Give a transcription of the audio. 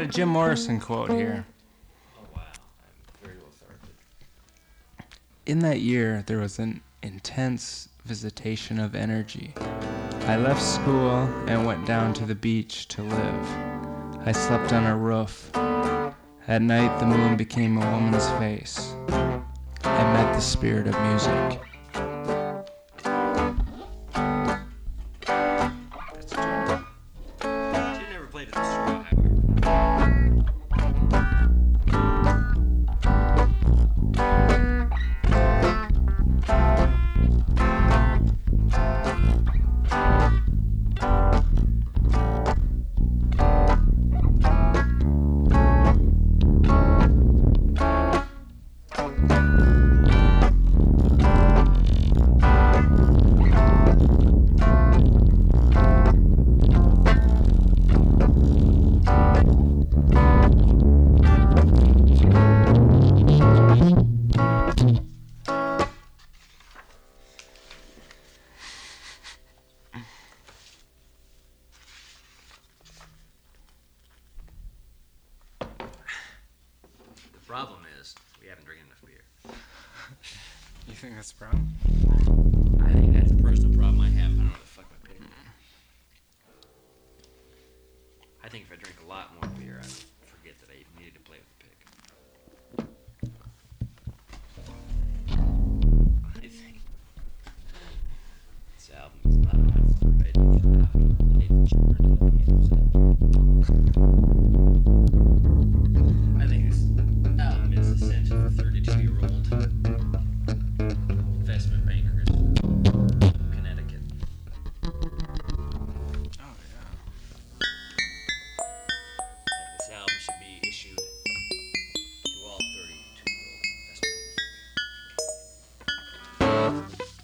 a Jim Morrison quote here. Oh, wow. I'm very lethargic. In that year, there was an intense visitation of energy. I left school and went down to the beach to live. I slept on a roof. At night, the moon became a woman's face. I met the spirit of music. That's a joke. She never played at the straw, however. The problem is, we haven't drinking enough beer. You think that's a problem? I think that's a personal problem I have. I don't know what the fuck my pick. I think if I drink a lot more beer, I'd forget that I even needed to play with the pick. I think this album is not right. I think this album is essential for 32-year-old investment bankers in Connecticut. Oh, yeah. This album should be issued to all 32-year-old investment bankers.